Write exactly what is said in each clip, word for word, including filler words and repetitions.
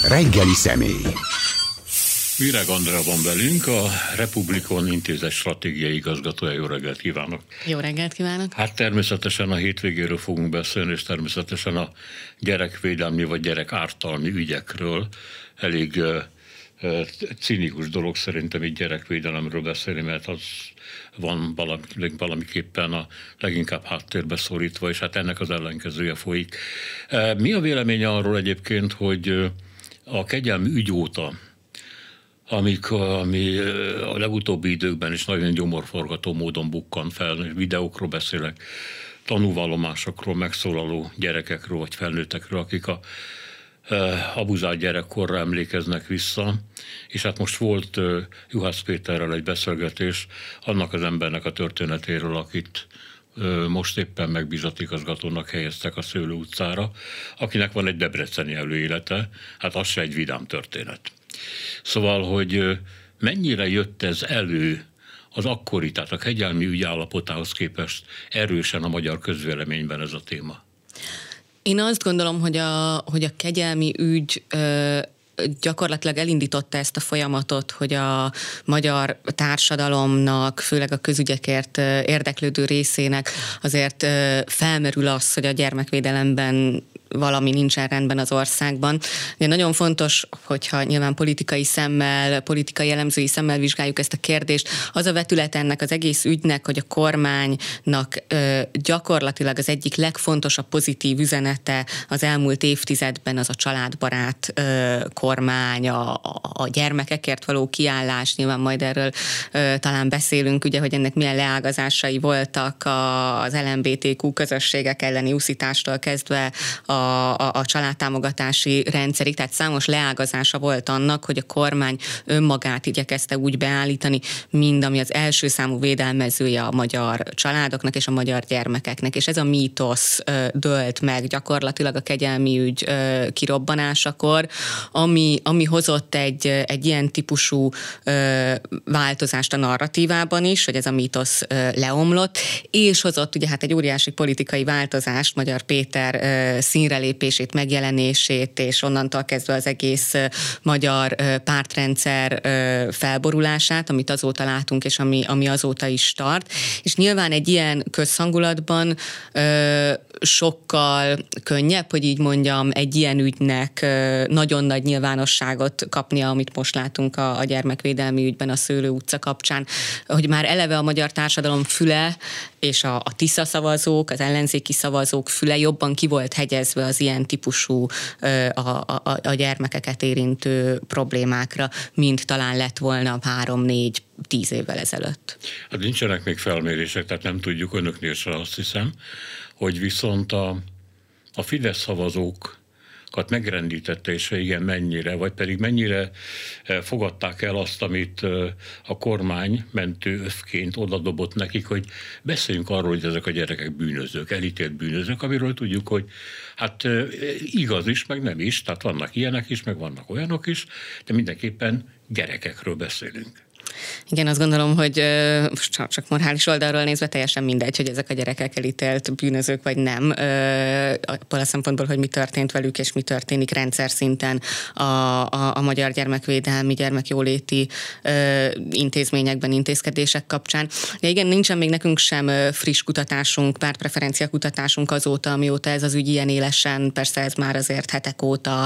Reggeli személy. Virág Andrea van velünk, a Republikon Intézet stratégiai igazgatója. Jó reggelt kívánok! Jó reggelt kívánok! Hát természetesen a hétvégéről fogunk beszélni, és természetesen a gyerekvédelmi vagy gyerekártalmi ügyekről. Elég uh, uh, cinikus dolog szerintem így gyerekvédelemről beszélni, mert az van valami, valamiképpen a leginkább háttérbe szorítva, és hát ennek az ellenkezője folyik. Uh, mi a véleménye arról egyébként, hogy a kegyelmi ügy óta, Amikor, ami a legutóbbi időkben is nagyon gyomorforgató módon bukkan fel, videókról beszélek, tanúvallomásokról, megszólaló gyerekekről vagy felnőttekről, akik a e, abuzált gyerekkorra emlékeznek vissza, és hát most volt e, Juhász Péterrel egy beszélgetés annak az embernek a történetéről, akit e, most éppen megbízott igazgatónak helyeztek a Szőlő utcára, akinek van egy debreceni előélete, hát az se egy vidám történet. Szóval, hogy mennyire jött ez elő az akkori, tehát a kegyelmi ügy állapotához képest erősen a magyar közvéleményben ez a téma? Én azt gondolom, hogy a, hogy a kegyelmi ügy ö, gyakorlatilag elindította ezt a folyamatot, hogy a magyar társadalomnak, főleg a közügyekért érdeklődő részének azért felmerül az, hogy a gyermekvédelemben valami nincsen rendben az országban. De nagyon fontos, hogyha nyilván politikai szemmel, politikai elemzői szemmel vizsgáljuk ezt a kérdést, az a vetület ennek az egész ügynek, hogy a kormánynak ö, gyakorlatilag az egyik legfontosabb pozitív üzenete az elmúlt évtizedben az a családbarát ö, kormány, a, a gyermekekért való kiállás, nyilván majd erről ö, talán beszélünk, ugye, hogy ennek milyen leágazásai voltak a, az el em bé té kú közösségek elleni uszítástól kezdve a A, a, a családtámogatási rendszerig, tehát számos leágazása volt annak, hogy a kormány önmagát igyekezte úgy beállítani, mind ami az első számú védelmezője a magyar családoknak és a magyar gyermekeknek, és ez a mítosz ö, dőlt meg gyakorlatilag a kegyelmi ügy ö, kirobbanásakor, ami, ami hozott egy, egy ilyen típusú ö, változást a narratívában is, hogy ez a mítosz ö, leomlott, és hozott ugye hát egy óriási politikai változást, Magyar Péter ö, színre lépését, megjelenését, és onnantól kezdve az egész magyar pártrendszer felborulását, amit azóta látunk, és ami, ami azóta is tart. És nyilván egy ilyen közhangulatban sokkal könnyebb, hogy így mondjam, egy ilyen ügynek nagyon nagy nyilvánosságot kapnia, amit most látunk a, a gyermekvédelmi ügyben a Szőlő utca kapcsán, hogy már eleve a magyar társadalom füle és a, a Tisza szavazók, az ellenzéki szavazók füle jobban ki volt hegyezve az ilyen típusú a, a, a gyermekeket érintő problémákra, mint talán lett volna három-négy tíz évvel ezelőtt. Hát nincsenek még felmérések, tehát nem tudjuk, önöknél sem azt hiszem, hogy viszont a, a Fidesz szavazók megrendítette, és igen, mennyire, vagy pedig mennyire fogadták el azt, amit a kormány mentő övként odadobott nekik, hogy beszéljünk arról, hogy ezek a gyerekek bűnözők, elítélt bűnözők, amiről tudjuk, hogy hát igaz is, meg nem is, tehát vannak ilyenek is, meg vannak olyanok is, de mindenképpen gyerekekről beszélünk. Igen, azt gondolom, hogy csak, csak morális oldalról nézve teljesen mindegy, hogy ezek a gyerekek elítélt bűnözők vagy nem. Abból a szempontból, hogy mi történt velük, és mi történik rendszer szinten a, a, a magyar gyermekvédelmi, gyermekjóléti intézményekben, intézkedések kapcsán. De igen, nincsen még nekünk sem friss kutatásunk, pártpreferencia kutatásunk azóta, amióta ez az ügy ilyen élesen, persze ez már azért hetek óta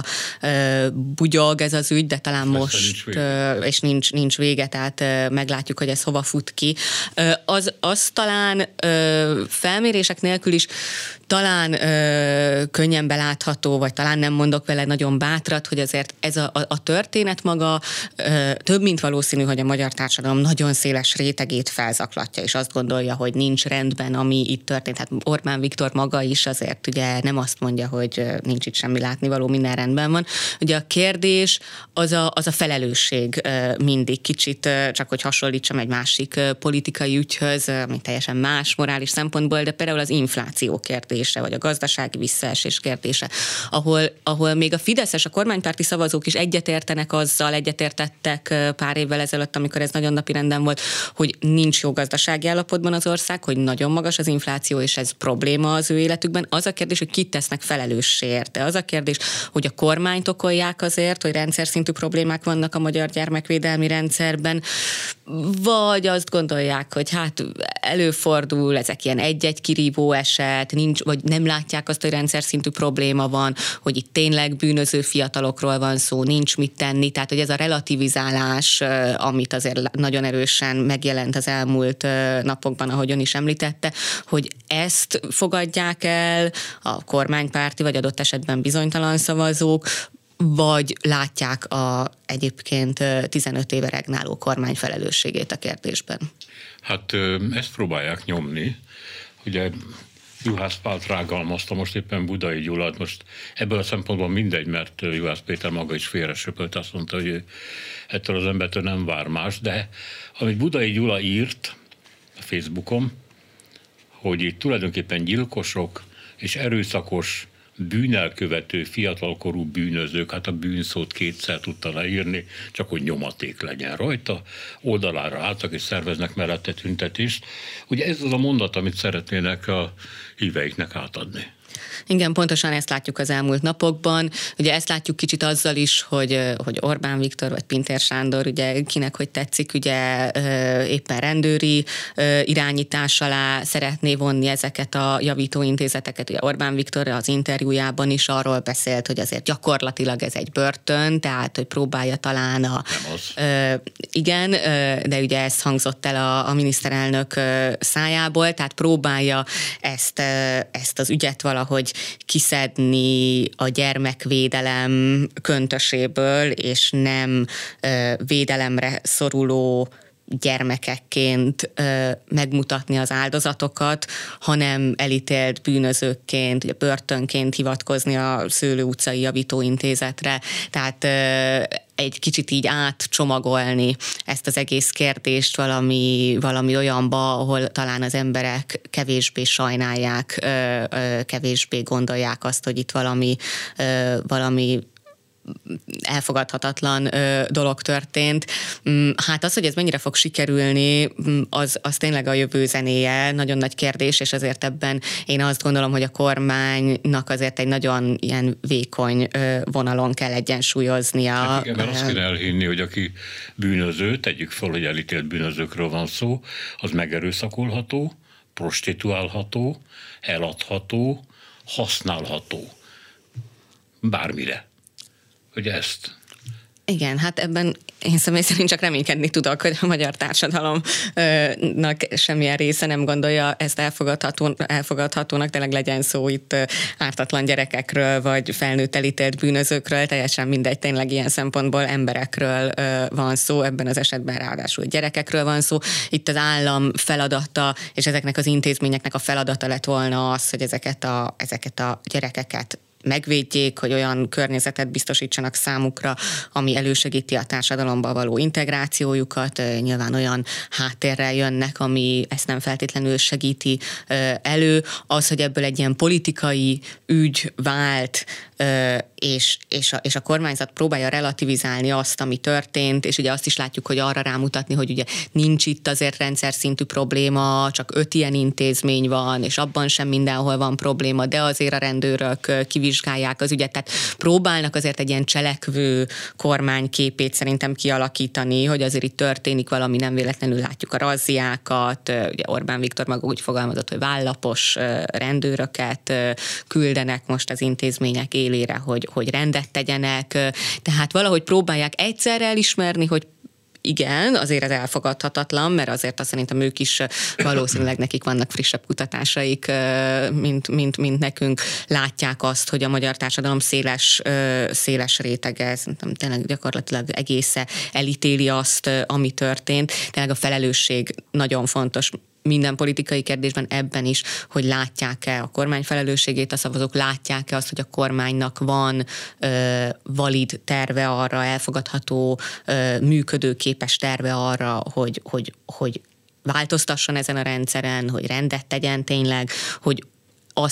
bugyog ez az ügy, de talán persze most, nincs és nincs, nincs vége, tehát meglátjuk, hogy ez hova fut ki. Az, az talán felmérések nélkül is talán ö, könnyen belátható, vagy talán nem mondok vele nagyon bátrat, hogy azért ez a, a, a történet maga ö, több mint valószínű, hogy a magyar társadalom nagyon széles rétegét felzaklatja, és azt gondolja, hogy nincs rendben, ami itt történt. Hát Orbán Viktor maga is azért ugye nem azt mondja, hogy nincs itt semmi látnivaló, minden rendben van. Ugye a kérdés az a, az a felelősség mindig kicsit, csak hogy hasonlítsam egy másik politikai ügyhöz, ami teljesen más morális szempontból, de például az infláció kérdés kérdése, vagy a gazdasági visszaesés kérdése, ahol, ahol még a fideszes, a kormánypárti szavazók is egyetértenek azzal, egyetértettek pár évvel ezelőtt, amikor ez nagyon napirenden volt, hogy nincs jó gazdasági állapotban az ország, hogy nagyon magas az infláció, és ez probléma az ő életükben. Az a kérdés, hogy kit tesznek felelőssé érte. Az a kérdés, hogy a kormányt okolják azért, hogy rendszer szintű problémák vannak a magyar gyermekvédelmi rendszerben, vagy azt gondolják, hogy hát előfordul, ezek ilyen egy-egy kirívó eset, nincs, vagy nem látják azt, hogy rendszer szintű probléma van, hogy itt tényleg bűnöző fiatalokról van szó, nincs mit tenni, tehát hogy ez a relativizálás, amit azért nagyon erősen megjelent az elmúlt napokban, ahogy ön is említette, hogy ezt fogadják el a kormánypárti, vagy adott esetben bizonytalan szavazók, vagy látják a egyébként tizenöt éve regnáló kormány felelősségét a kérdésben? Hát ezt próbálják nyomni. Ugye Juhász Pál rágalmazta most éppen Budai Gyulát, most ebből a szempontból mindegy, mert Juhász Péter maga is félresöpölt, azt mondta, hogy ő ettől az embertől nem vár más, de amit Budai Gyula írt a Facebookon, hogy itt tulajdonképpen gyilkosok és erőszakos bűnelkövető fiatalkorú bűnözők, hát a bűnszót kétszer tudta leírni, csak hogy nyomaték legyen rajta, oldalára álltak és szerveznek mellette tüntetést. Ugye ez az a mondat, amit szeretnének a híveiknek átadni. Igen, pontosan ezt látjuk az elmúlt napokban. Ugye ezt látjuk kicsit azzal is, hogy, hogy Orbán Viktor vagy Pintér Sándor, ugye kinek hogy tetszik, ugye éppen rendőri irányítás alá szeretné vonni ezeket a javítóintézeteket. Ugye Orbán Viktor az interjújában is arról beszélt, hogy azért gyakorlatilag ez egy börtön, tehát hogy próbálja talán a... Nem az. Igen, de ugye ez hangzott el a, a miniszterelnök szájából, tehát próbálja ezt, ezt az ügyet valahogy kiszedni a gyermekvédelem köntöséből, és nem védelemre szoruló gyermekekként ö, megmutatni az áldozatokat, hanem elítélt bűnözőkként, ugye börtönként hivatkozni a Szőlő utcai javítóintézetre. Tehát ö, egy kicsit így átcsomagolni ezt az egész kérdést valami, valami olyanba, ahol talán az emberek kevésbé sajnálják, ö, ö, kevésbé gondolják azt, hogy itt valami, ö, valami elfogadhatatlan ö, dolog történt. Hát az, hogy ez mennyire fog sikerülni, az, az tényleg a jövő zenéje, nagyon nagy kérdés, és azért ebben én azt gondolom, hogy a kormánynak azért egy nagyon ilyen vékony ö, vonalon kell egyensúlyoznia. Hát igen, mert azt kell elhinni, hogy aki bűnöző, tegyük fel, hogy elítélt bűnözőkről van szó, az megerőszakolható, prostituálható, eladható, használható. Bármire. Hogy ezt. Igen, hát ebben én személy szerint csak reménykedni tudok, hogy a magyar társadalomnak semmilyen része nem gondolja ezt elfogadható, elfogadhatónak, tényleg legyen szó itt ártatlan gyerekekről, vagy felnőtt elítélt bűnözőkről, teljesen mindegy, tényleg ilyen szempontból emberekről van szó, ebben az esetben ráadásul gyerekekről van szó. Itt az állam feladata, és ezeknek az intézményeknek a feladata lett volna az, hogy ezeket a, ezeket a gyerekeket megvédjék, hogy olyan környezetet biztosítsanak számukra, ami elősegíti a társadalomba való integrációjukat. Nyilván olyan háttérrel jönnek, ami ezt nem feltétlenül segíti elő. Az, hogy ebből egy ilyen politikai ügy vált, és, és, a, és a kormányzat próbálja relativizálni azt, ami történt, és ugye azt is látjuk, hogy arra rámutatni, hogy ugye nincs itt azért rendszer szintű probléma, csak öt ilyen intézmény van, és abban sem mindenhol van probléma, de azért a rendőrök kivizsgálják az ügyet, tehát próbálnak azért egy ilyen cselekvő kormányképét szerintem kialakítani, hogy azért itt történik valami, nem véletlenül látjuk a razziákat, ugye Orbán Viktor maga úgy fogalmazott, hogy vállapos rendőröket küldenek most az intézmények élére, hogy, hogy rendet tegyenek, tehát valahogy próbálják egyszerre elismerni, hogy igen, azért ez elfogadhatatlan, mert azért azt szerintem ők is valószínűleg nekik vannak frissebb kutatásaik, mint, mint, mint nekünk. Látják azt, hogy a magyar társadalom széles, széles rétege, szerintem tényleg gyakorlatilag egésze elítéli azt, ami történt. Tényleg a felelősség nagyon fontos minden politikai kérdésben, ebben is, hogy látják-e a kormány felelősségét, a szavazók látják-e azt, hogy a kormánynak van ö, valid terve arra, elfogadható, ö, működőképes terve arra, hogy, hogy, hogy változtasson ezen a rendszeren, hogy rendet tegyen tényleg, hogy azt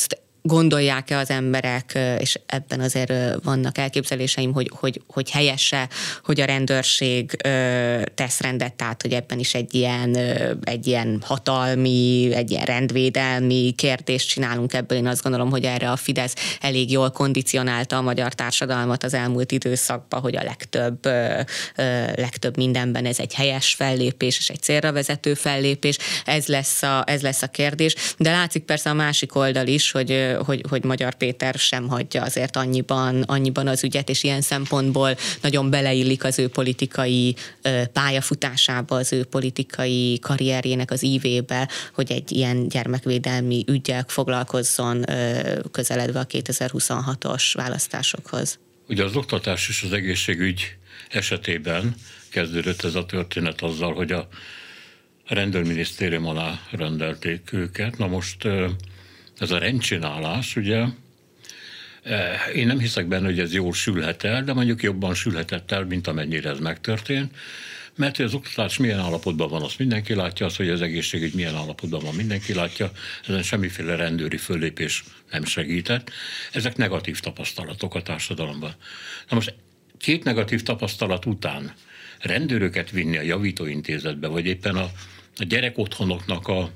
gondolják-e az emberek, és ebben azért vannak elképzeléseim, hogy, hogy, hogy helyese, hogy a rendőrség tesz rendet, tehát hogy ebben is egy ilyen, egy ilyen hatalmi, egy ilyen rendvédelmi kérdést csinálunk ebből. Én azt gondolom, hogy erre a Fidesz elég jól kondicionálta a magyar társadalmat az elmúlt időszakban, hogy a legtöbb, legtöbb mindenben ez egy helyes fellépés, és egy célra vezető fellépés. Ez lesz a, ez lesz a kérdés. De látszik persze a másik oldal is, hogy Hogy, hogy Magyar Péter sem hagyja azért annyiban, annyiban az ügyet, és ilyen szempontból nagyon beleillik az ő politikai pályafutásába, az ő politikai karrierjének az ívébe, hogy egy ilyen gyermekvédelmi üggyel foglalkozzon közeledve a kétezer-huszonhatos választásokhoz. Ugye az oktatás és az egészségügy esetében kezdődött ez a történet azzal, hogy a rendőrminisztérium alá rendelték őket. Na most ez a rendcsinálás, ugye, én nem hiszek benne, hogy ez jól sülhet el, de mondjuk jobban sülhetett el, mint amennyire ez megtörtént, mert hogy az oktatás milyen állapotban van, azt mindenki látja, az, hogy az egészségügy milyen állapotban van, mindenki látja, ezen semmiféle rendőri föllépés nem segített. Ezek negatív tapasztalatok a társadalomban. Na most két negatív tapasztalat után rendőröket vinni a javítóintézetbe, vagy éppen a, a gyerekotthonoknak a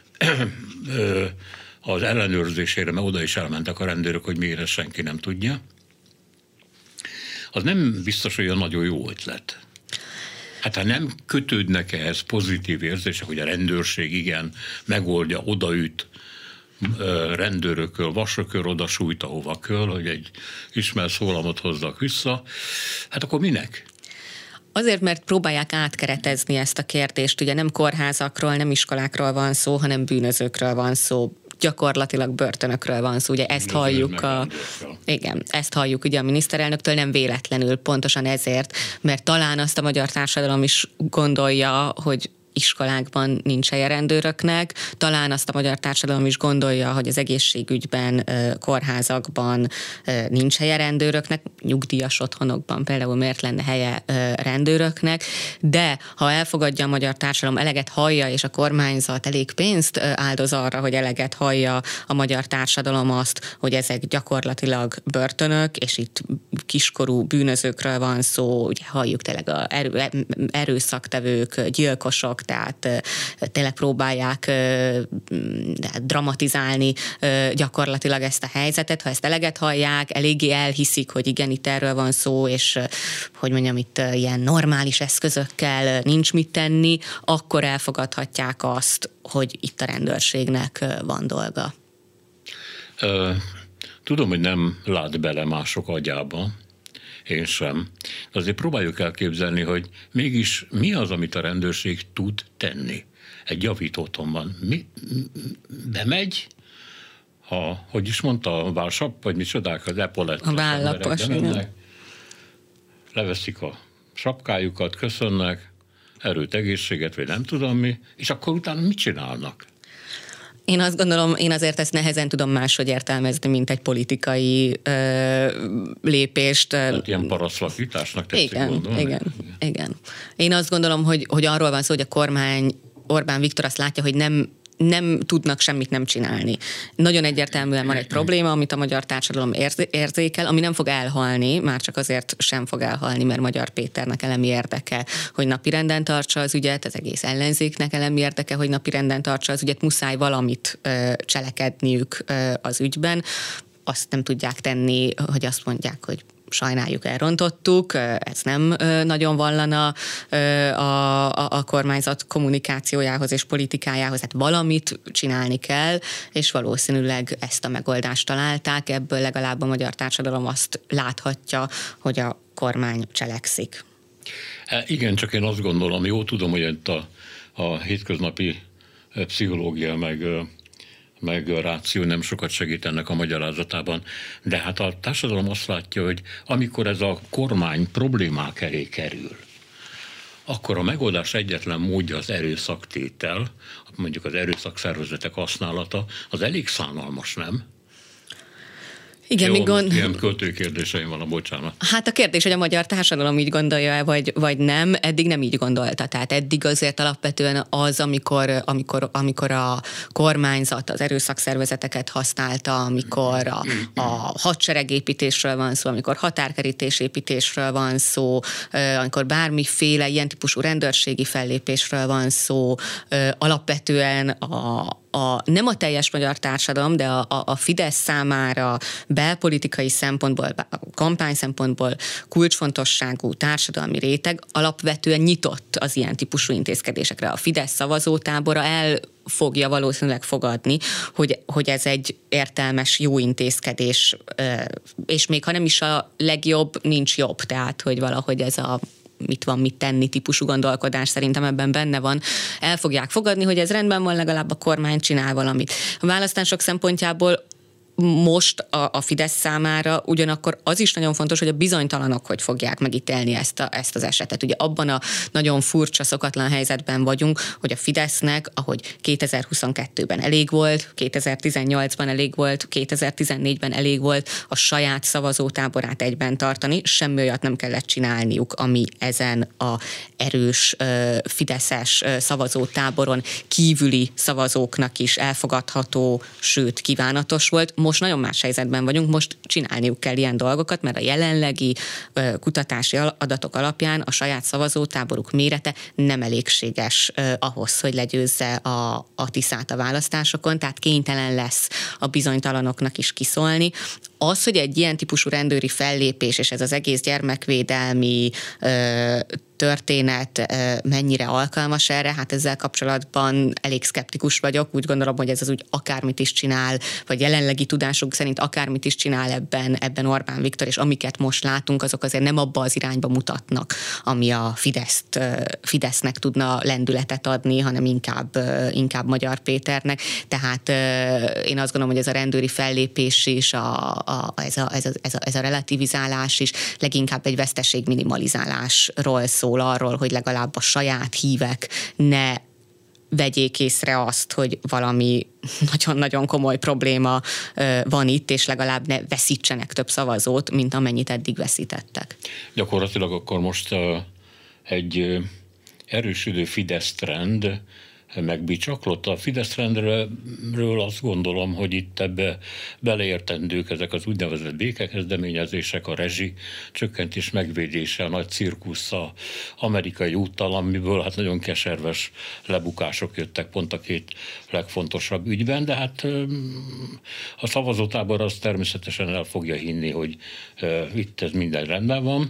az ellenőrzésére, mert oda is elmentek a rendőrök, hogy miért ezt senki nem tudja, az nem biztos, hogy olyan nagyon jó ötlet. Hát ha nem kötődnek ehhez pozitív érzések, hogy a rendőrség igen, megoldja, odaüt rendőrököl, vasököl, oda sújt, ahova köl, hogy egy ismert szólamot hozzak vissza, hát akkor minek? Azért, mert próbálják átkeretezni ezt a kérdést. Ugye nem kórházakról, nem iskolákról van szó, hanem bűnözőkről van szó. Gyakorlatilag börtönökről van szó. Ugye ezt halljuk a, igen, ezt halljuk ugye a miniszterelnöktől, nem véletlenül, pontosan ezért, mert talán azt a magyar társadalom is gondolja, hogy iskolákban nincs helye rendőröknek. Talán azt a magyar társadalom is gondolja, hogy az egészségügyben, kórházakban nincs helye rendőröknek, nyugdíjas otthonokban például miért lenne helye rendőröknek, de ha elfogadja a magyar társadalom, eleget hallja, és a kormányzat elég pénzt áldoz arra, hogy eleget hallja a magyar társadalom azt, hogy ezek gyakorlatilag börtönök, és itt kiskorú bűnözőkről van szó, ugye halljuk tényleg a erő, erőszaktevők, gyilkosok, tehát tényleg próbálják dramatizálni gyakorlatilag ezt a helyzetet. Ha ezt eleget hallják, eléggé elhiszik, hogy igen, itt erről van szó, és hogy mondjam, itt ilyen normális eszközökkel nincs mit tenni, akkor elfogadhatják azt, hogy itt a rendőrségnek van dolga. Tudom, hogy nem lát bele mások agyába, én sem. De azért próbáljuk elképzelni, hogy mégis mi az, amit a rendőrség tud tenni. Egy javít otthonban. Mi, bemegy, ha, hogy is mondta, a válsap, vagy micsodák, az epolett. A vállapos, igen. Leveszik a sapkájukat, köszönnek, erőt, egészséget, vagy nem tudom mi, és akkor utána mit csinálnak? Én azt gondolom, én azért ezt nehezen tudom máshogy értelmezni, mint egy politikai ö, lépést. Tehát ilyen parasztlakításnak tetszik igen, gondolni? Igen, igen, igen. Én azt gondolom, hogy, hogy arról van szó, hogy a kormány, Orbán Viktor azt látja, hogy nem nem tudnak semmit nem csinálni. Nagyon egyértelműen van egy probléma, amit a magyar társadalom érzékel, ami nem fog elhalni, már csak azért sem fog elhalni, mert Magyar Péternek elemi érdeke, hogy napirenden tartsa az ügyet, az egész ellenzéknek elemi érdeke, hogy napirenden tartsa az ügyet, muszáj valamit ö, cselekedniük ö, az ügyben. Azt nem tudják tenni, hogy azt mondják, hogy sajnáljuk, elrontottuk, ez nem nagyon vallana a, a, a kormányzat kommunikációjához és politikájához, hát valamit csinálni kell, és valószínűleg ezt a megoldást találták, ebből legalább a magyar társadalom azt láthatja, hogy a kormány cselekszik. Igen, csak én azt gondolom, jó tudom, hogy itt a, a hétköznapi pszichológia meg meg a ráció nem sokat segít ennek a magyarázatában, de hát a társadalom azt látja, hogy amikor ez a kormány problémák elé kerül, akkor a megoldás egyetlen módja az erőszaktétel, mondjuk az erőszakszervezetek használata, az elég szánalmas, nem? Igen, Jó, mi gond... ilyen költői kérdéseim van, a bocsánat. Hát a kérdés, hogy a magyar társadalom így gondolja, vagy, vagy nem, eddig nem így gondolta. Tehát eddig azért alapvetően az, amikor, amikor, amikor a kormányzat az erőszakszervezeteket használta, amikor a, a hadseregépítésről van szó, amikor határkerítésépítésről van szó, amikor bármiféle ilyen típusú rendőrségi fellépésről van szó, alapvetően a A, nem a teljes magyar társadalom, de a, a, a Fidesz számára belpolitikai szempontból, a kampány szempontból kulcsfontosságú társadalmi réteg alapvetően nyitott az ilyen típusú intézkedésekre. A Fidesz szavazótábora el fogja valószínűleg fogadni, hogy, hogy ez egy értelmes, jó intézkedés, és még ha nem is a legjobb, nincs jobb, tehát hogy valahogy ez a mit van, mit tenni típusú gondolkodás szerintem ebben benne van. El fogják fogadni, hogy ez rendben van, legalább a kormány csinál valamit. A választások szempontjából most a, a Fidesz számára ugyanakkor az is nagyon fontos, hogy a bizonytalanok hogy fogják megítélni ezt, a, ezt az esetet. Ugye abban a nagyon furcsa, szokatlan helyzetben vagyunk, hogy a Fidesznek, ahogy kétezer-huszonkettőben elég volt, kétezer-tizennyolcban elég volt, kétezer-tizennégyben elég volt a saját szavazótáborát egyben tartani, semmi olyat nem kellett csinálniuk, ami ezen a erős fideszes szavazótáboron kívüli szavazóknak is elfogadható, sőt kívánatos volt. Most nagyon más helyzetben vagyunk, most csinálniuk kell ilyen dolgokat, mert a jelenlegi ö, kutatási adatok alapján a saját szavazótáboruk mérete nem elégséges ö, ahhoz, hogy legyőzze a, a Tiszát a választásokon, tehát kénytelen lesz a bizonytalanoknak is kiszólni. Az, hogy egy ilyen típusú rendőri fellépés, és ez az egész gyermekvédelmi ö, történet mennyire alkalmas erre, hát ezzel kapcsolatban elég szkeptikus vagyok. Úgy gondolom, hogy ez az úgy akármit is csinál, vagy jelenlegi tudásunk szerint akármit is csinál ebben, ebben Orbán Viktor, és amiket most látunk, azok azért nem abba az irányba mutatnak, ami a Fideszt, Fidesznek tudna lendületet adni, hanem inkább, inkább Magyar Péternek. Tehát én azt gondolom, hogy ez a rendőri fellépés is, a, a, ez, a, ez, a, ez, a, ez a relativizálás is leginkább egy veszteség minimalizálásról szól, arról, hogy legalább a saját hívek ne vegyék észre azt, hogy valami nagyon-nagyon komoly probléma van itt, és legalább ne veszítsenek több szavazót, mint amennyit eddig veszítettek. Gyakorlatilag akkor most egy erősödő Fidesz trend megbicsaklott. A Fidesz trendről azt gondolom, hogy itt ebbe beleértendők ezek az úgynevezett békekezdeményezések, a rezsi csökkentés megvédése, a nagy cirkusz, a amerikai úttal, amiből hát nagyon keserves lebukások jöttek pont a két legfontosabb ügyben, de hát a szavazótábor az természetesen el fogja hinni, hogy itt ez minden rendben van.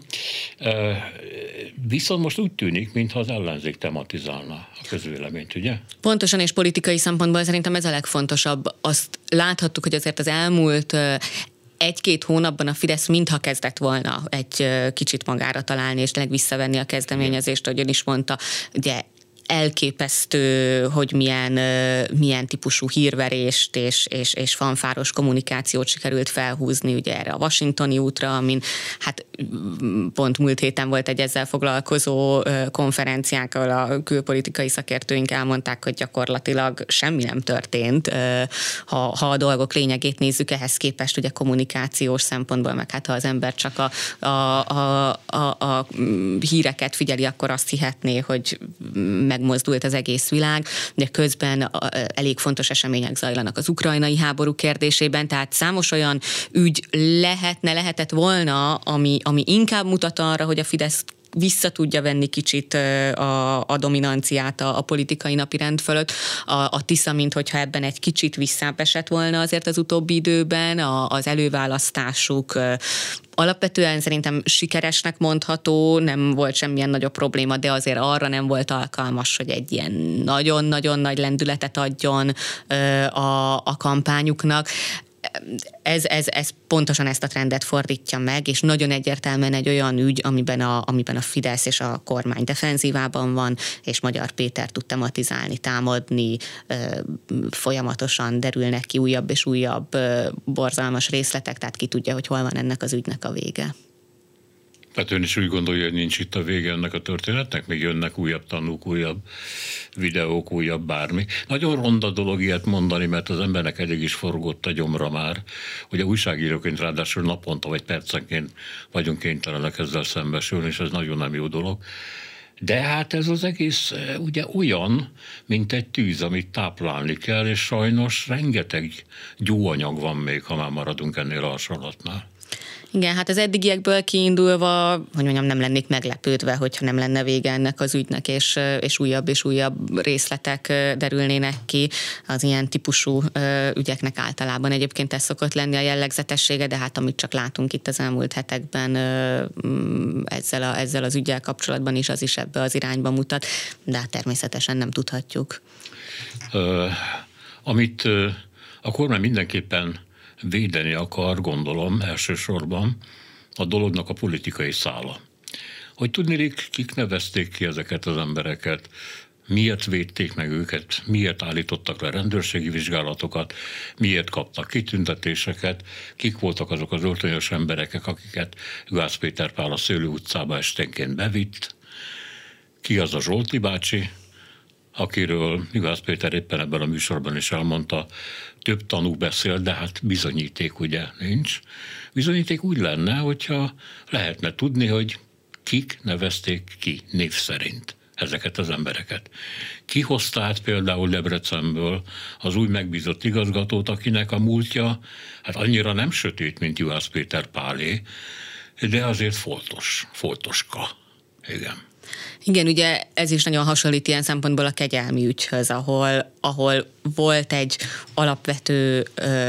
Viszont most úgy tűnik, mintha az ellenzék tematizálna a közvéleményt, ugye? Pontosan, és politikai szempontból szerintem ez a legfontosabb. Azt láthattuk, hogy azért az elmúlt egy-két hónapban a Fidesz mintha kezdett volna egy kicsit magára találni, és tényleg visszavenni a kezdeményezést, ahogy ön is mondta, ugye elképesztő, hogy milyen, milyen típusú hírverést és, és, és fanfáros kommunikációt sikerült felhúzni ugye erre a washingtoni útra, amin hát pont múlt héten volt egy ezzel foglalkozó konferenciánk, ahol a külpolitikai szakértőink elmondták, hogy gyakorlatilag semmi nem történt. Ha, ha a dolgok lényegét nézzük, ehhez képest ugye kommunikációs szempontból, meg hát ha az ember csak a, a, a, a, a híreket figyeli, akkor azt hihetné, hogy megmozdult az egész világ, de közben elég fontos események zajlanak az ukrajnai háború kérdésében, tehát számos olyan ügy lehetne, lehetett volna, ami, ami inkább mutat arra, hogy a Fidesz vissza tudja venni kicsit a, a dominanciát a, a politikai napirend fölött. A, a Tisza, mint hogyha ebben egy kicsit visszább esett volna azért az utóbbi időben, a, az előválasztásuk alapvetően szerintem sikeresnek mondható, nem volt semmilyen nagyobb probléma, de azért arra nem volt alkalmas, hogy egy ilyen nagyon-nagyon nagy lendületet adjon a, a kampányuknak. Ez, ez, ez pontosan ezt a trendet fordítja meg, és nagyon egyértelműen egy olyan ügy, amiben a, amiben a Fidesz és a kormány defenzívában van, és Magyar Péter tud tematizálni, támadni, folyamatosan derülnek ki újabb és újabb borzalmas részletek, tehát ki tudja, hogy hol van ennek az ügynek a vége. Tehát ön is úgy gondolja, hogy nincs itt a vége ennek a történetnek? Még jönnek újabb tanúk, újabb videók, újabb bármi. Nagyon ronda dolog ilyet mondani, mert az embernek eddig is forgott a gyomra már, hogy a újságíróként ráadásul naponta vagy percenként vagyunk kénytelenek ezzel szembesülni, és ez nagyon nem jó dolog. De hát ez az egész ugye olyan, mint egy tűz, amit táplálni kell, és sajnos rengeteg gyóanyag van még, ha már maradunk ennél a hasonlatnál. Igen, hát az eddigiekből kiindulva, hogy mondjam, nem lennék meglepődve, hogyha nem lenne vége ennek az ügynek, és, és újabb és újabb részletek derülnének ki az ilyen típusú ügyeknek általában. Egyébként ez szokott lenni a jellegzetessége, de hát amit csak látunk itt az elmúlt hetekben ezzel, a, ezzel az üggyel kapcsolatban is, az is ebbe az irányba mutat, de hát természetesen nem tudhatjuk. Uh, amit uh, a kormány mindenképpen védeni akar, gondolom, elsősorban a dolognak a politikai szála. Hogy tudnilik, kik nevezték ki ezeket az embereket, miért védték meg őket, miért állítottak le rendőrségi vizsgálatokat, miért kaptak kitüntetéseket, kik voltak azok az öltönyös emberek, akiket Juhász Péter Pál a Szőlő utcába esténként bevitt, ki az a Zsolti bácsi, akiről Juhász Péter éppen ebben a műsorban is elmondta, több tanú beszél, de hát bizonyíték ugye nincs. Bizonyíték úgy lenne, hogyha lehetne tudni, hogy kik nevezték ki név szerint ezeket az embereket. Ki hozta át például Debrecenből az új megbízott igazgatót, akinek a múltja hát annyira nem sötét, mint Juhász Péter Pálé, de azért foltos, foltoska. Igen. Igen, ugye ez is nagyon hasonlít ilyen szempontból a kegyelmi ügyhöz, ahol, ahol volt egy alapvető, ö,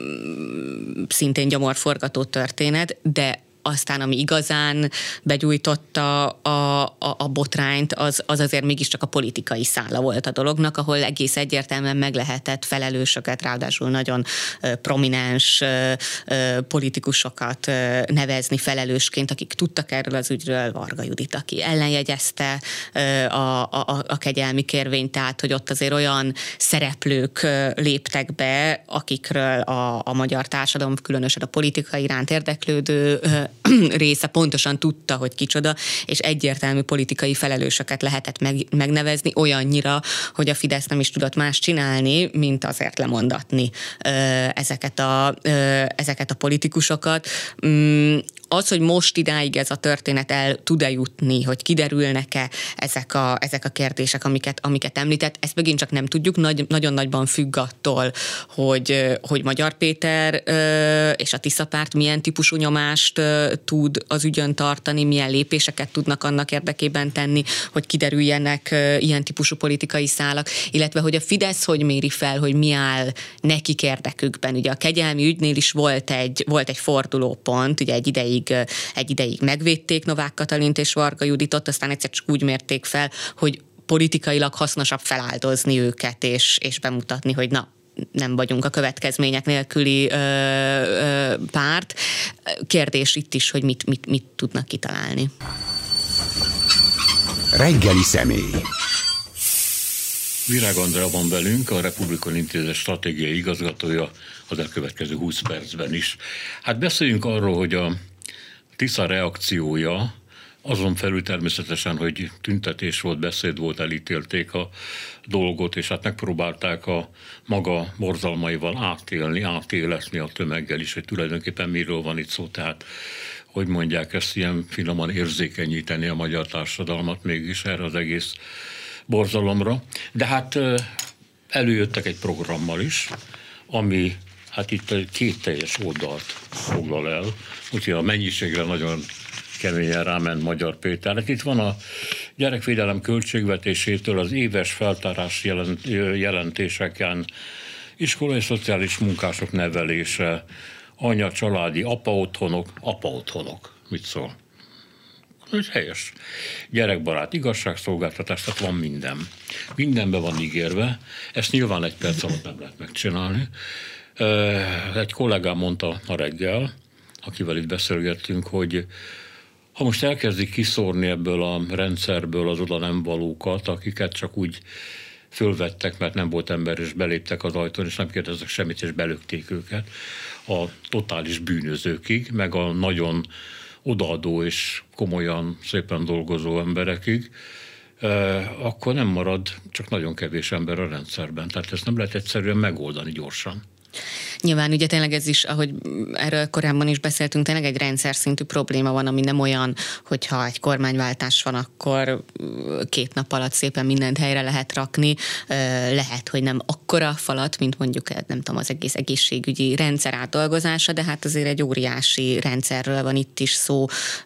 szintén gyomorforgató történet, de aztán, ami igazán begyújtotta a, a, a botrányt, az, az azért mégiscsak a politikai szála volt a dolognak, ahol egész egyértelműen meg lehetett felelősöket, ráadásul nagyon ö, prominens ö, ö, politikusokat ö, nevezni felelősként, akik tudtak erről az ügyről, Varga Judit, aki ellenjegyezte ö, a, a, a kegyelmi kérvényt, tehát, hogy ott azért olyan szereplők ö, léptek be, akikről a, a magyar társadalom, különösen a politika iránt érdeklődő ö, része pontosan tudta, hogy kicsoda, és egyértelmű politikai felelősöket lehetett meg, megnevezni olyannyira, hogy a Fidesz nem is tudott más csinálni, mint azért lemondatni ö, ezeket, a, ö, ezeket a politikusokat. Mm, az, hogy most idáig ez a történet el tud-e jutni, hogy kiderülnek-e ezek a, ezek a kérdések, amiket, amiket említett, ezt megint csak nem tudjuk, Nagy, nagyon nagyban függ attól, hogy, hogy Magyar Péter ö, és a Tisza párt milyen típusú nyomást ö, tud az ügyön tartani, milyen lépéseket tudnak annak érdekében tenni, hogy kiderüljenek ö, ilyen típusú politikai szálak, illetve hogy a Fidesz hogy méri fel, hogy mi áll nekik érdekükben. Ugye a kegyelmi ügynél is volt egy, volt egy fordulópont, ugye egy ideig egy ideig megvédték Novák Katalint és Varga Juditot, aztán egyszer csak úgy mérték fel, hogy politikailag hasznosabb feláldozni őket, és, és bemutatni, hogy na, nem vagyunk a következmények nélküli ö, ö, párt. Kérdés itt is, hogy mit, mit, mit tudnak kitalálni. Reggeli személy. Virág Andrea van velünk, a Republikon Intézet stratégiai igazgatója az elkövetkező húsz percben is. Hát beszéljünk arról, hogy a Tisza reakciója, azon felül természetesen, hogy tüntetés volt, beszéd volt, elítélték a dolgot, és hát megpróbálták a maga borzalmaival átélni, átéletni a tömeggel is, hogy tulajdonképpen miről van itt szó, tehát hogy mondják ezt, ilyen finoman érzékenyíteni a magyar társadalmat mégis erre az egész borzalomra. De hát előjöttek egy programmal is, ami hát itt két teljes oldalt foglal el, úgyhogy a mennyiségre nagyon keményen ráment Magyar Péter. Hát itt van a gyerekvédelem költségvetésétől az éves feltárás jelent, jelentéseken, iskolai szociális munkások nevelése, anya, családi, apa otthonok, apa otthonok. Mit szól? Ez helyes. Gyerekbarát igazságszolgáltatás, tehát van minden. Mindenben van ígérve. Ezt nyilván egy perc alatt nem lehet megcsinálni. Egy kollégám mondta a reggel, akivel itt beszélgettünk, hogy ha most elkezdik kiszórni ebből a rendszerből az oda nem valókat, akiket csak úgy fölvettek, mert nem volt ember, és beléptek az ajtón, és nem kérdeztek semmit, és belökték őket, a totális bűnözőkig, meg a nagyon odaadó és komolyan, szépen dolgozó emberekig, akkor nem marad csak nagyon kevés ember a rendszerben. Tehát ezt nem lehet egyszerűen megoldani gyorsan. Nyilván ugye tényleg ez is, ahogy erről korábban is beszéltünk, tényleg egy rendszer szintű probléma van, ami nem olyan, hogyha egy kormányváltás van, akkor két nap alatt szépen mindent helyre lehet rakni. Lehet, hogy nem akkora falat, mint mondjuk nem tudom, az egész egészségügyi rendszer átdolgozása, de hát azért egy óriási rendszerről van itt is szó,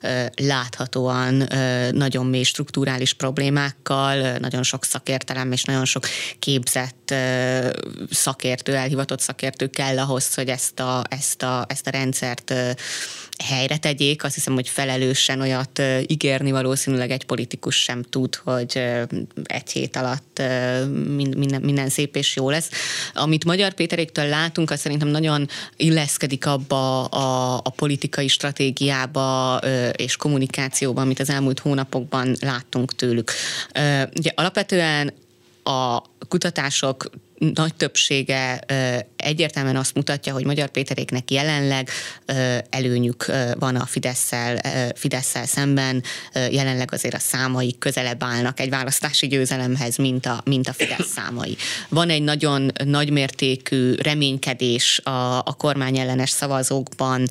láthatóan nagyon mély strukturális problémákkal, nagyon sok szakértelem és nagyon sok képzett szakértő, elhivatott szakértő kell ahhoz, hogy ezt a, ezt a, ezt a rendszert helyre tegyék. Azt hiszem, hogy felelősen olyat ígérni valószínűleg egy politikus sem tud, hogy egy hét alatt minden, minden szép és jó lesz. Amit Magyar Péteréktől látunk, az szerintem nagyon illeszkedik abba a, a politikai stratégiába és kommunikációba, amit az elmúlt hónapokban láttunk tőlük. Ugye alapvetően a kutatások nagy többsége egyértelműen azt mutatja, hogy Magyar Péteréknek jelenleg előnyük van a Fidesszel, Fidesszel szemben, jelenleg azért a számai közelebb állnak egy választási győzelemhez, mint a, mint a Fidesz számai. Van egy nagyon nagymértékű reménykedés a, a kormányellenes szavazókban,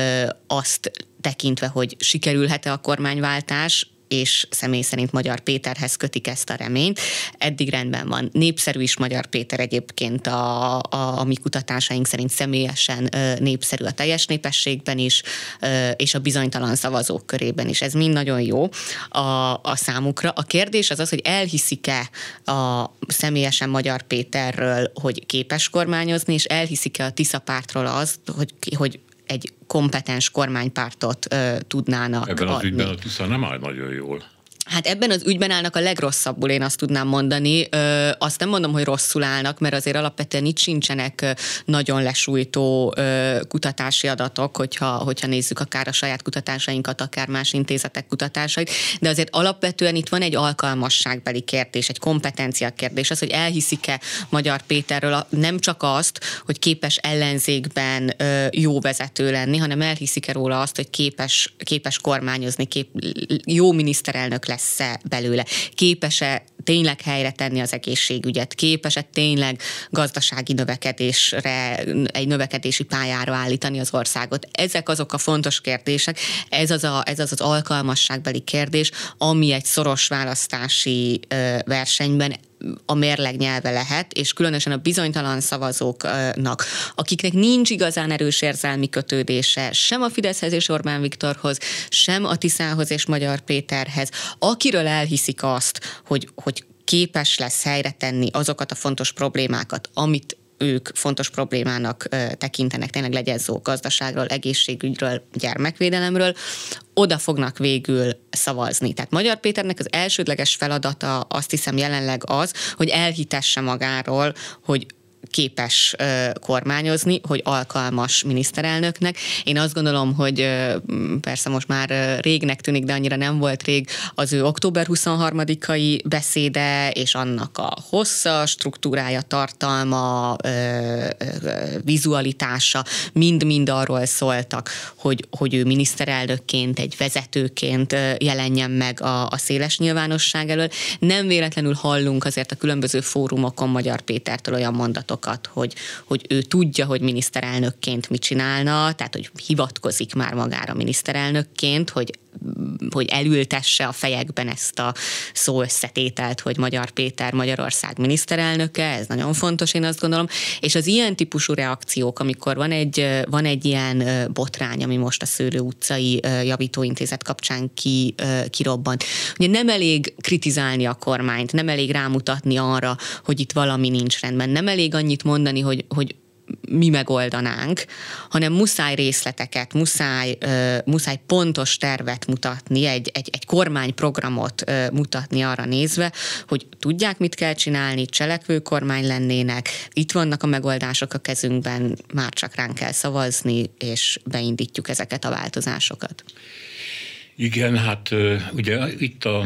azt tekintve, hogy sikerülhet-e a kormányváltás, és személy szerint Magyar Péterhez kötik ezt a reményt. Eddig rendben van. Népszerű is Magyar Péter egyébként a, a, a mi kutatásaink szerint személyesen népszerű a teljes népességben is, és a bizonytalan szavazók körében is. Ez mind nagyon jó a, a számukra. A kérdés az az, hogy elhiszik-e a személyesen Magyar Péterről, hogy képes kormányozni, és elhiszik-e a Tisza pártról azt, hogy, hogy egy kompetens kormánypártot ö, tudnának Ebben az adni. ügyben a Tisza nem áll nagyon jól. Hát ebben az ügyben állnak a legrosszabbul, én azt tudnám mondani. Ö, azt nem mondom, hogy rosszul állnak, mert azért alapvetően itt sincsenek nagyon lesújtó ö, kutatási adatok, hogyha, hogyha nézzük akár a saját kutatásainkat, akár más intézetek kutatásait, de azért alapvetően itt van egy alkalmasságbeli kérdés, egy kompetencia kérdés, az, hogy elhiszik-e Magyar Péterről nem csak azt, hogy képes ellenzékben ö, jó vezető lenni, hanem elhiszik-e róla azt, hogy képes, képes kormányozni, kép, jó miniszterelnök lesz belőle. Képes-e tényleg helyre tenni az egészségügyet? Képes-e tényleg gazdasági növekedésre, egy növekedési pályára állítani az országot? Ezek azok a fontos kérdések. Ez az a, ez az, az alkalmasságbeli kérdés, ami egy szoros választási ö, versenyben a mérleg nyelve lehet, és különösen a bizonytalan szavazóknak, akiknek nincs igazán erős érzelmi kötődése sem a Fideszhez és Orbán Viktorhoz, sem a Tiszához és Magyar Péterhez, akiről elhiszik azt, hogy, hogy képes lesz helyre tenni azokat a fontos problémákat, amit ők fontos problémának tekintenek, tényleg legyen szó gazdaságról, egészségügyről, gyermekvédelemről, oda fognak végül szavazni. Tehát Magyar Péternek az elsődleges feladata, azt hiszem jelenleg az, hogy elhitesse magáról, hogy képes uh, kormányozni, hogy alkalmas miniszterelnöknek. Én azt gondolom, hogy uh, persze most már uh, régnek tűnik, de annyira nem volt rég az ő október huszonharmadikai beszéde, és annak a hossza, struktúrája, tartalma, uh, uh, vizualitása, mind-mind arról szóltak, hogy, hogy ő miniszterelnökként, egy vezetőként uh, jelenjen meg a, a széles nyilvánosság elől. Nem véletlenül hallunk azért a különböző fórumokon Magyar Pétertől olyan mondatokat, Hogy, hogy ő tudja, hogy miniszterelnökként mit csinálna, tehát hogy hivatkozik már magára miniszterelnökként, hogy, hogy elültesse a fejekben ezt a szó összetételt, hogy Magyar Péter Magyarország miniszterelnöke, ez nagyon fontos, én azt gondolom, és az ilyen típusú reakciók, amikor van egy, van egy ilyen botrány, ami most a Szőlő utcai javítóintézet kapcsán ki, kirobban. Ugye nem elég kritizálni a kormányt, nem elég rámutatni arra, hogy itt valami nincs rendben, nem elég annyit mondani, hogy, hogy mi megoldanánk, hanem muszáj részleteket, muszáj, uh, muszáj pontos tervet mutatni, egy, egy, egy kormányprogramot uh, mutatni arra nézve, hogy tudják, mit kell csinálni, cselekvő kormány lennének, itt vannak a megoldások a kezünkben, már csak ránk kell szavazni, és beindítjuk ezeket a változásokat. Igen, hát ugye itt a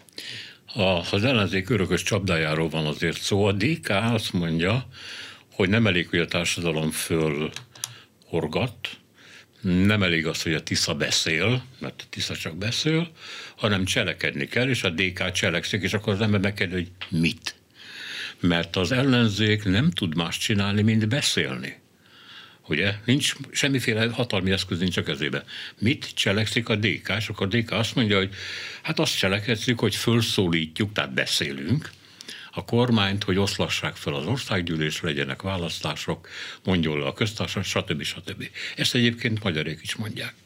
az ellenzék örökös csapdájáról van azért szó. A dé ká azt mondja, hogy nem elég, hogy a társadalom fölhorgat, nem elég az, hogy a Tisza beszél, mert a Tisza csak beszél, hanem cselekedni kell, és a dé ká cselekszik, és akkor az ember megkérdezi, hogy mit. Mert az ellenzék nem tud más csinálni, mint beszélni. Ugye? Nincs semmiféle hatalmi eszköz nincs a kezébe. Mit cselekszik a dé ká? És akkor a dé ká azt mondja, hogy hát azt cselekedjük, hogy fölszólítjuk, tehát beszélünk a kormányt, hogy oszlassák fel az országgyűlésre, legyenek választások, mondjon le a köztársaság, stb. stb. Ezt egyébként magyarék is mondják.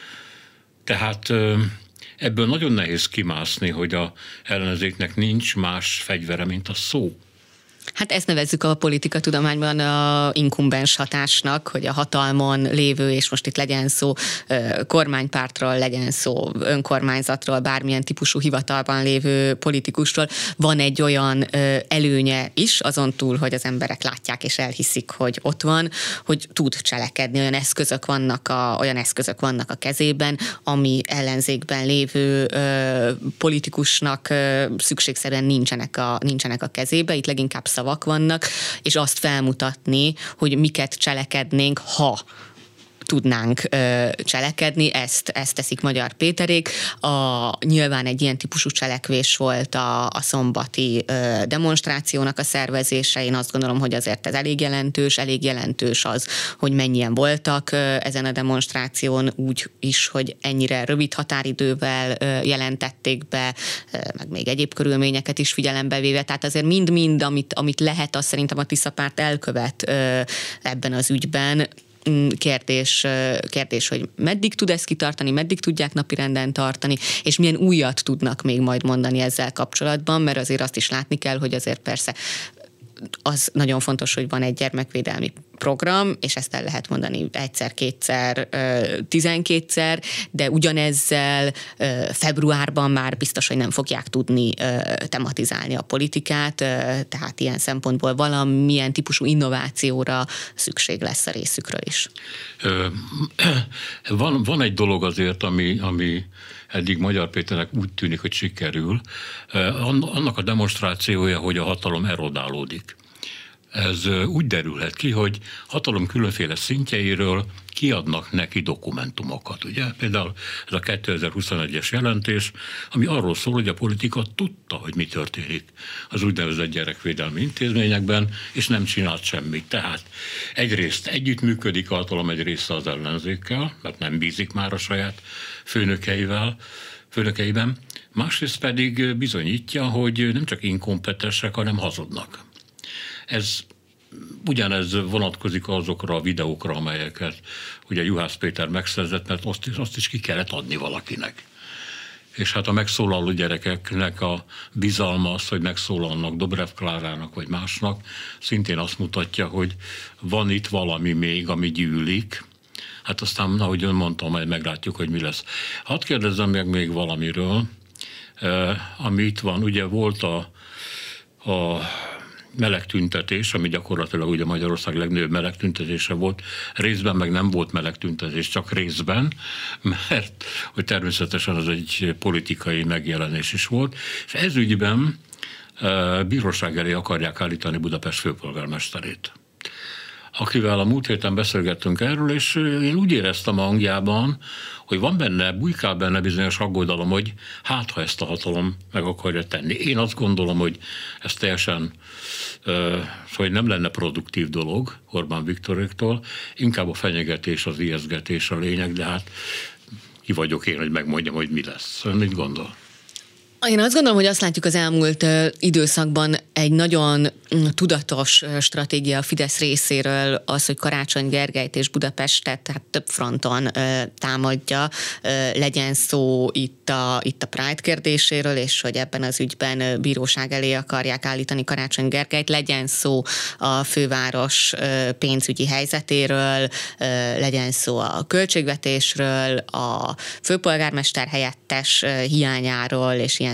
Tehát ebből nagyon nehéz kimászni, hogy a ellenzéknek nincs más fegyvere, mint a szó. Hát ezt nevezzük a politikatudományban a inkumbens hatásnak, hogy a hatalmon lévő, és most itt legyen szó kormánypártról, legyen szó önkormányzatról, bármilyen típusú hivatalban lévő politikusról, van egy olyan előnye is, azon túl, hogy az emberek látják és elhiszik, hogy ott van, hogy tud cselekedni, olyan eszközök vannak a, olyan eszközök vannak a kezében, ami ellenzékben lévő politikusnak szükségszerűen nincsenek a, nincsenek a kezébe, itt leginkább szavak vannak, és azt felmutatni, hogy miket cselekednénk, ha tudnánk ö, cselekedni, ezt, ezt teszik Magyar Péterék. A, nyilván egy ilyen típusú cselekvés volt a, a szombati ö, demonstrációnak a szervezése. Én azt gondolom, hogy azért ez elég jelentős, elég jelentős az, hogy mennyien voltak ö, ezen a demonstráción, úgy is, hogy ennyire rövid határidővel ö, jelentették be, ö, meg még egyéb körülményeket is figyelembe véve. Tehát azért mind-mind, amit, amit lehet, azt szerintem a Tisza párt elkövet ö, ebben az ügyben. Kérdés, kérdés, hogy meddig tud ezt kitartani, meddig tudják napirenden tartani, és milyen újat tudnak még majd mondani ezzel kapcsolatban, mert azért azt is látni kell, hogy azért persze az nagyon fontos, hogy van egy gyermekvédelmi program, és ezt el lehet mondani egyszer, kétszer, tizenkétszer, de ugyanezzel februárban már biztos, hogy nem fogják tudni tematizálni a politikát, tehát ilyen szempontból valamilyen típusú innovációra szükség lesz a részükről is. Van, van egy dolog azért, ami, ami eddig Magyar Péternek úgy tűnik, hogy sikerül. Annak a demonstrációja, hogy a hatalom erodálódik. Ez úgy derülhet ki, hogy hatalom különféle szintjeiről kiadnak neki dokumentumokat. Ugye? Például ez a kétezer-huszonegyes jelentés, ami arról szól, hogy a politika tudta, hogy mi történik az úgynevezett gyerekvédelmi intézményekben, és nem csinált semmit. Tehát egyrészt együttműködik a hatalom egy része az ellenzékkel, mert nem bízik már a saját főnökeivel, főnökeiben, másrészt pedig bizonyítja, hogy nem csak inkompetensek, hanem hazudnak. Ez ugyanez vonatkozik azokra a videókra, amelyeket ugye Juhász Péter megszerzett, mert azt is, azt is ki kellett adni valakinek. És hát a megszólaló gyerekeknek a bizalma az, hogy megszólalnak Dobrev Klárának vagy másnak, szintén azt mutatja, hogy van itt valami még, ami gyűlik. Hát aztán, ahogy ön mondta, majd meglátjuk, hogy mi lesz. Hadd kérdezzem meg még valamiről, ami itt van. Ugye volt a, a melegtüntetés, ami gyakorlatilag ugye Magyarország legnagyobb melegtüntetése volt, részben meg nem volt melegtüntetés, csak részben, mert hogy természetesen az egy politikai megjelenés is volt, és ez ügyben e, bíróság elé akarják állítani Budapest főpolgármesterét, akivel a múlt héten beszélgettünk erről, és én úgy éreztem a hangjában, hogy van benne, bujkál benne bizonyos aggodalom, hogy hát, ha ezt a hatalom meg akarja tenni. Én azt gondolom, hogy ez teljesen, hogy nem lenne produktív dolog Orbán Viktoréktól, inkább a fenyegetés, az ijesztgetés a lényeg, de hát ki vagyok én, hogy megmondjam, hogy mi lesz. Mit gondol? Én azt gondolom, hogy azt látjuk az elmúlt uh, időszakban egy nagyon um, tudatos uh, stratégia a Fidesz részéről az, hogy Karácsony Gergelyt és Budapestet tehát több fronton uh, támadja. Uh, legyen szó itt a, itt a Pride kérdéséről, és hogy ebben az ügyben uh, bíróság elé akarják állítani Karácsony Gergelyt. Legyen szó a főváros uh, pénzügyi helyzetéről, uh, legyen szó a költségvetésről, a főpolgármester helyettes uh, hiányáról, és ilyen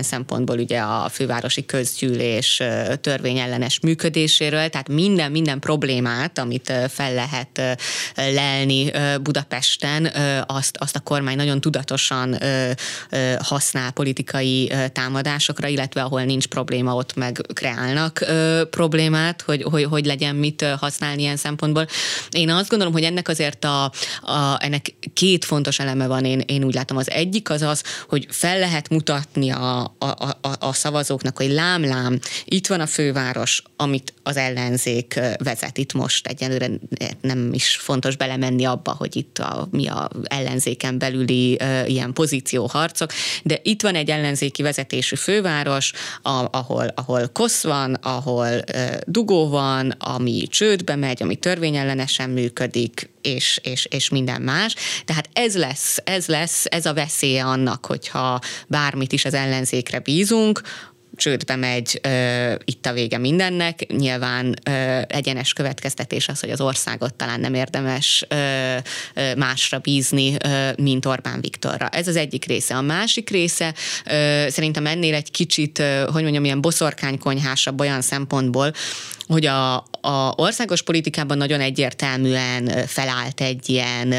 ilyen szempontból ugye a fővárosi közgyűlés törvényellenes működéséről, tehát minden, minden problémát, amit fel lehet lelni Budapesten, azt, azt a kormány nagyon tudatosan használ politikai támadásokra, illetve ahol nincs probléma, ott meg kreálnak problémát, hogy, hogy, hogy legyen mit használni ilyen szempontból. Én azt gondolom, hogy ennek azért a, a, ennek két fontos eleme van, én, én úgy látom. Az egyik az az, hogy fel lehet mutatni a, a, a, a szavazóknak, hogy lám-lám, itt van a főváros, amit az ellenzék vezet. Itt most egyelőre nem is fontos belemenni abba, hogy itt a, mi a ellenzéken belüli uh, ilyen pozícióharcok, de itt van egy ellenzéki vezetésű főváros, a, ahol, ahol kosz van, ahol uh, dugó van, ami csődbe megy, ami törvényellenesen működik, és, és, és minden más. Tehát ez lesz, ez lesz, ez a veszélye annak, hogyha bármit is az ellenzékre bízunk, csődbe megy, ö, itt a vége mindennek. Nyilván ö, egyenes következtetés az, hogy az országot talán nem érdemes ö, ö, másra bízni, ö, mint Orbán Viktorra. Ez az egyik része. A másik része ö, szerintem ennél egy kicsit, ö, hogy mondjam, ilyen boszorkánykonyhásabb olyan szempontból, hogy a, a országos politikában nagyon egyértelműen felállt egy ilyen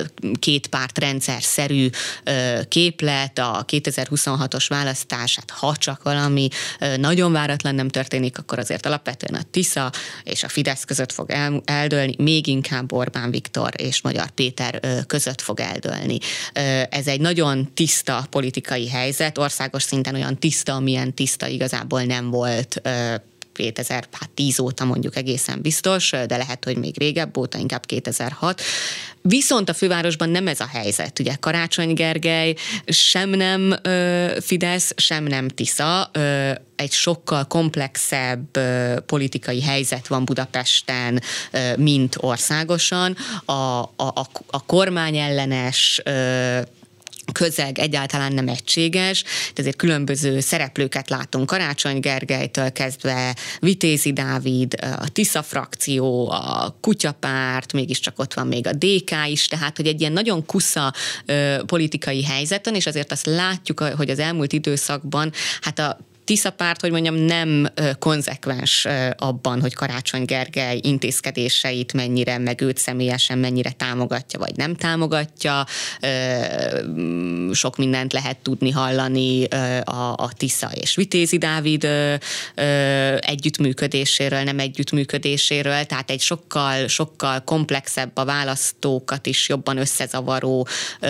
kétpártrendszer-szerű képlet, a kétezer-huszonhatos választását, ha csak valami nagyon váratlan nem történik, akkor azért alapvetően a Tisza és a Fidesz között fog el, eldőlni, még inkább Orbán Viktor és Magyar Péter között fog eldőlni. Ez egy nagyon tiszta politikai helyzet, országos szinten olyan tiszta, amilyen tiszta igazából nem volt kétezer-tíz óta mondjuk egészen biztos, de lehet, hogy még régebb óta, inkább kétezer-hat. Viszont a fővárosban nem ez a helyzet. Ugye Karácsony Gergely sem nem ö, Fidesz, sem nem Tisza. Ö, egy sokkal komplexebb ö, politikai helyzet van Budapesten, ö, mint országosan. A, a, a, a kormányellenes ö, közeg egyáltalán nem egységes, ezért különböző szereplőket látunk Karácsony Gergelytől kezdve, Vitézi Dávid, a Tisza frakció, a Kutyapárt, mégiscsak ott van még a dé ká is, tehát hogy egy ilyen nagyon kusza ö, politikai helyzeten, és azért azt látjuk, hogy az elmúlt időszakban hát a Tisza párt, hogy mondjam, nem konzekvens abban, hogy Karácsony Gergely intézkedéseit mennyire, meg őt személyesen mennyire támogatja, vagy nem támogatja. Sok mindent lehet tudni, hallani a, a Tisza és Vitézi Dávid együttműködéséről, nem együttműködéséről, tehát egy sokkal, sokkal komplexebb, a választókat is jobban összezavaró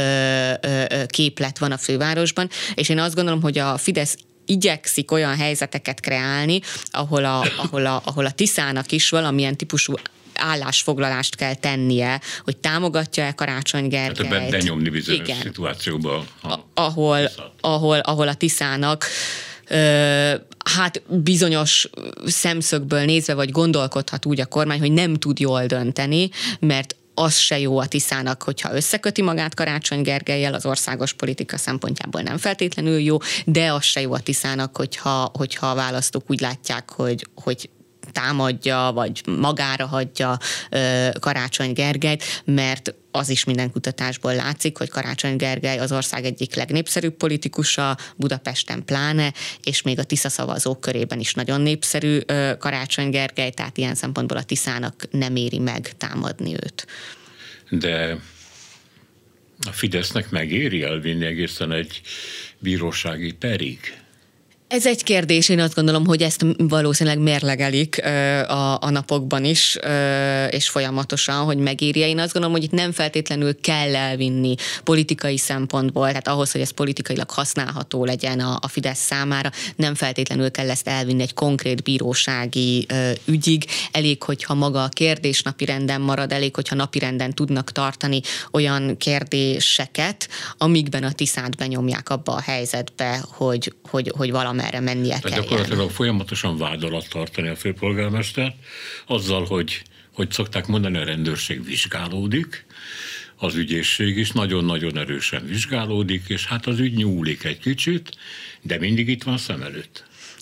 képlet van a fővárosban, és én azt gondolom, hogy a Fidesz igyekszik olyan helyzeteket kreálni, ahol a, ahol a, ahol a Tiszának is valamilyen típusú állásfoglalást kell tennie, hogy támogatja-e Karácsony Gergelyt. Tehát benyomni bizonyos Igen. szituációba. A, ahol, ahol, ahol a Tiszának Ö, hát bizonyos szemszögből nézve, vagy gondolkodhat úgy a kormány, hogy nem tud jól dönteni, mert az se jó a Tiszának, hogyha összeköti magát Karácsony Gergellyel, az országos politika szempontjából nem feltétlenül jó, de az se jó a Tiszának, hogyha, hogyha a választók úgy látják, hogy, hogy támadja, vagy magára hagyja ö, Karácsony Gergelyt, mert az is minden kutatásból látszik, hogy Karácsony Gergely az ország egyik legnépszerűbb politikusa, Budapesten pláne, és még a Tisza szavazók körében is nagyon népszerű ö, Karácsony Gergely, tehát ilyen szempontból a Tiszának nem éri meg támadni őt. De a Fidesznek megéri elvinni egészen egy bírósági perig? Ez egy kérdés, én azt gondolom, hogy ezt valószínűleg mérlegelik a, a napokban is, és folyamatosan, hogy megírja. Én azt gondolom, hogy itt nem feltétlenül kell elvinni politikai szempontból, tehát ahhoz, hogy ez politikailag használható legyen a, a Fidesz számára, nem feltétlenül kell ezt elvinni egy konkrét bírósági ügyig. Elég, hogyha maga a kérdés napirenden marad, elég, hogyha napirenden tudnak tartani olyan kérdéseket, amikben a Tiszát benyomják abba a helyzetbe, hogy, hogy, hogy valami merre mennie kell. Gyakorlatilag folyamatosan vád alatt tartani a főpolgármestert, azzal, hogy, hogy szokták mondani, a rendőrség vizsgálódik, az ügyészség is nagyon-nagyon erősen vizsgálódik, és hát az ügy nyúlik egy kicsit, de mindig itt van szem előtt.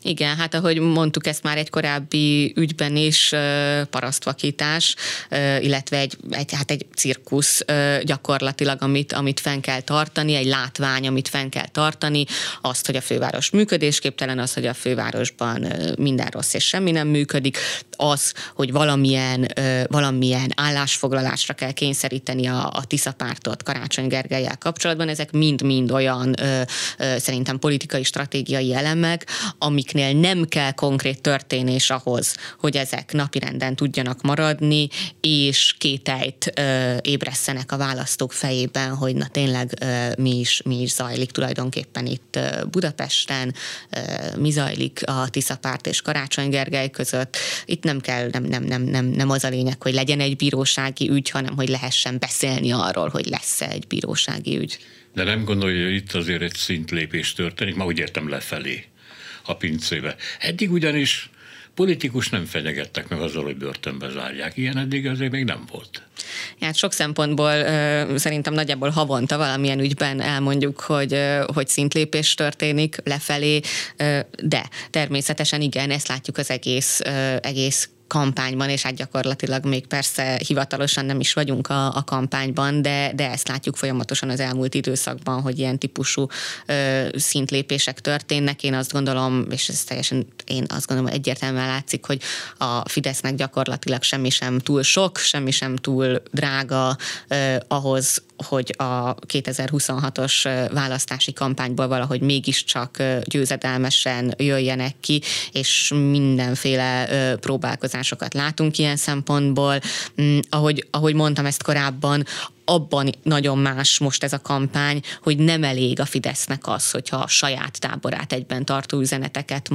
Igen, hát ahogy mondtuk ezt már egy korábbi ügyben is, parasztvakítás, illetve egy, egy, hát egy cirkusz gyakorlatilag, amit, amit fenn kell tartani, egy látvány, amit fenn kell tartani, azt, hogy a főváros működésképtelen, az, hogy a fővárosban minden rossz és semmi nem működik, az, hogy valamilyen, valamilyen állásfoglalásra kell kényszeríteni a, a Tisza pártot Karácsony Gergellyel kapcsolatban, ezek mind-mind olyan szerintem politikai, stratégiai elemek, amiknél nem kell konkrét történés ahhoz, hogy ezek napirenden tudjanak maradni, és kételyt ö, ébresszenek a választók fejében, hogy na tényleg ö, mi, is, mi is zajlik tulajdonképpen itt ö, Budapesten, ö, mi zajlik a Tisza párt és Karácsony Gergely között. Itt nem kell, nem, nem, nem, nem, nem az a lényeg, hogy legyen egy bírósági ügy, hanem hogy lehessen beszélni arról, hogy lesz-e egy bírósági ügy. De nem gondolja, hogy itt azért egy szintlépés történik, már úgy értem lefelé a pincébe. Eddig ugyanis politikus nem fenyegettek meg azzal, hogy börtönbe zárják. Ilyen eddig azért még nem volt. Hát sok szempontból ö, szerintem nagyjából havonta valamilyen ügyben elmondjuk, hogy, ö, hogy szintlépés történik lefelé, ö, de természetesen igen, ezt látjuk az egész, ö, egész kampányban, és hát gyakorlatilag még persze hivatalosan nem is vagyunk a, a kampányban, de, de ezt látjuk folyamatosan az elmúlt időszakban, hogy ilyen típusú ö, szintlépések történnek. Én azt gondolom, és ez teljesen, én azt gondolom, egyértelműen látszik, hogy a Fidesznek gyakorlatilag semmi sem túl sok, semmi sem túl drága ö, ahhoz, hogy a kétezer-huszonhatos választási kampányból valahogy mégiscsak győzedelmesen jöjjenek ki, és mindenféle próbálkozásokat látunk ilyen szempontból. Ahogy, ahogy mondtam ezt korábban, abban nagyon más most ez a kampány, hogy nem elég a Fidesznek az, hogyha a saját táborát egyben tartó üzeneteket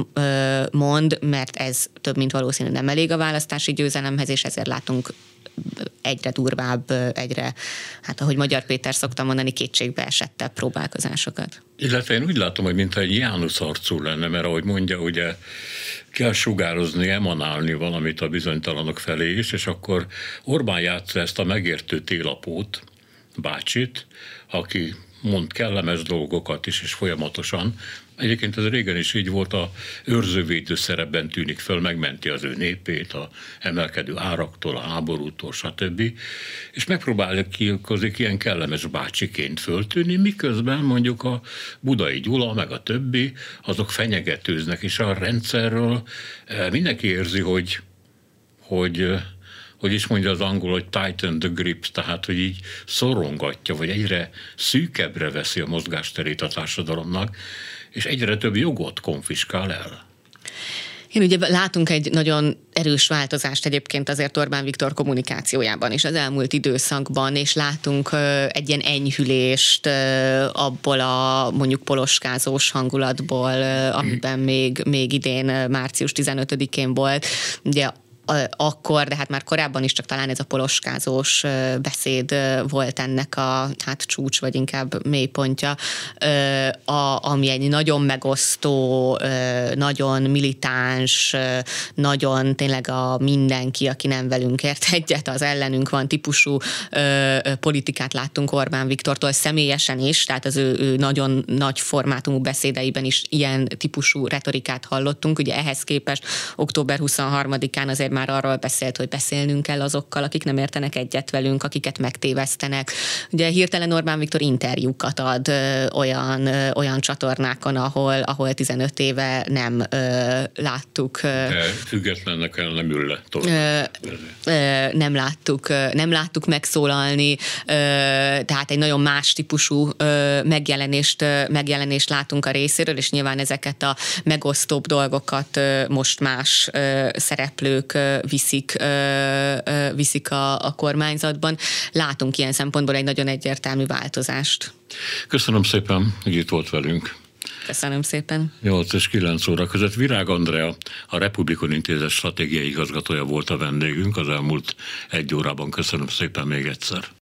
mond, mert ez több mint valószínű nem elég a választási győzelemhez, és ezért látunk egyre durvább, egyre, hát ahogy Magyar Péter szokta mondani, kétségbe esettebb próbálkozásokat. Illetve én úgy látom, hogy mintha egy Jánusz arcú lenne, mert ahogy mondja, ugye kell sugározni, emanálni valamit a bizonytalanok felé is, és akkor Orbán játsza ezt a megértő télapót, bácsit, aki mond kellemes dolgokat is, és folyamatosan. Egyébként ez régen is így volt, a őrzővédő szerepben tűnik föl, megmenti az ő népét, a emelkedő áraktól, a háborútól, stb. És megpróbálja kiilkozik ilyen kellemes bácsiként föltűnni, miközben mondjuk a Budai Gyula, meg a többi, azok fenyegetőznek, és a rendszerről mindenki érzi, hogy, hogy hogy is mondja az angol, hogy tighten the grip, tehát, hogy így szorongatja, vagy egyre szűkebbre veszi a mozgásterét a társadalomnak, és egyre több jogot konfiskál el. Én ugye látunk egy nagyon erős változást egyébként azért Orbán Viktor kommunikációjában is az elmúlt időszakban, és látunk egy ilyen enyhülést abból a mondjuk poloskázós hangulatból, amiben még, még idén március tizenötödikén volt. Ugye akkor, de hát már korábban is csak talán ez a poloskázós beszéd volt ennek a hát csúcs, vagy inkább mélypontja, a, ami egy nagyon megosztó, nagyon militáns, nagyon tényleg a mindenki, aki nem velünk ért egyet, az ellenünk van típusú politikát láttunk Orbán Viktortól személyesen is, tehát az ő, ő nagyon nagy formátumú beszédeiben is ilyen típusú retorikát hallottunk. Ugye ehhez képest október huszonharmadikán azért már arról beszélt, hogy beszélnünk kell azokkal, akik nem értenek egyet velünk, akiket megtévesztenek. Ugye hirtelen Orbán Viktor interjúkat ad ö, olyan, ö, olyan csatornákon, ahol, ahol tizenöt éve nem ö, láttuk. Ö, De függetlennek el nem ül le tovább. Ö, ö, nem láttuk, ö, nem láttuk megszólalni, ö, tehát egy nagyon más típusú ö, megjelenést, ö, megjelenést látunk a részéről, és nyilván ezeket a megosztóbb dolgokat ö, most más ö, szereplők ö, viszik, ö, ö, viszik a, a kormányzatban. Látunk ilyen szempontból egy nagyon egyértelmű változást. Köszönöm szépen, hogy itt volt velünk. Köszönöm szépen. nyolc és kilenc óra között Virág Andrea, a Republikon Intézet stratégiai igazgatója volt a vendégünk az elmúlt egy órában. Köszönöm szépen még egyszer.